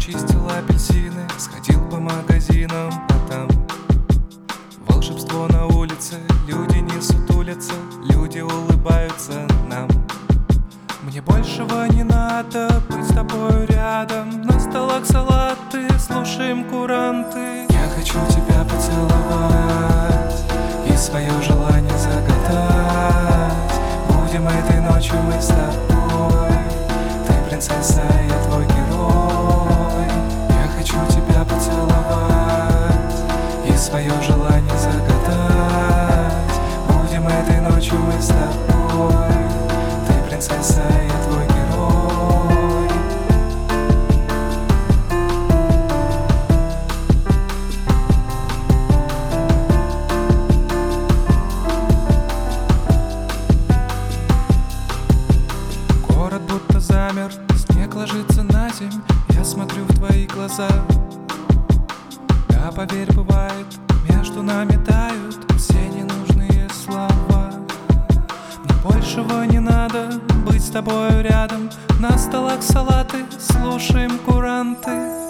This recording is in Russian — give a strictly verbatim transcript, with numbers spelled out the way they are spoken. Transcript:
почистил апельсины, сходил по магазинам, а там волшебство на улице. Люди не сутулятся, люди улыбаются нам. Мне большего не надо, быть с тобой рядом. На столах салаты, слушаем куранты. Я хочу тебя поцеловать и свое желание загадать. Будем этой ночью мы с тобой. Ты принцесса, я твой герой. Я хочу тебя поцеловать и свое желание загадать. Будем этой ночью мы с тобой. Ты принцесса, я твой герой. Город будто замер, снег ложится на земь. Я смотрю в твои глаза. Да, поверь, бывает, между нами тают все ненужные слова. Мне большего не надо, быть с тобой рядом. На столах салаты, слушаем куранты.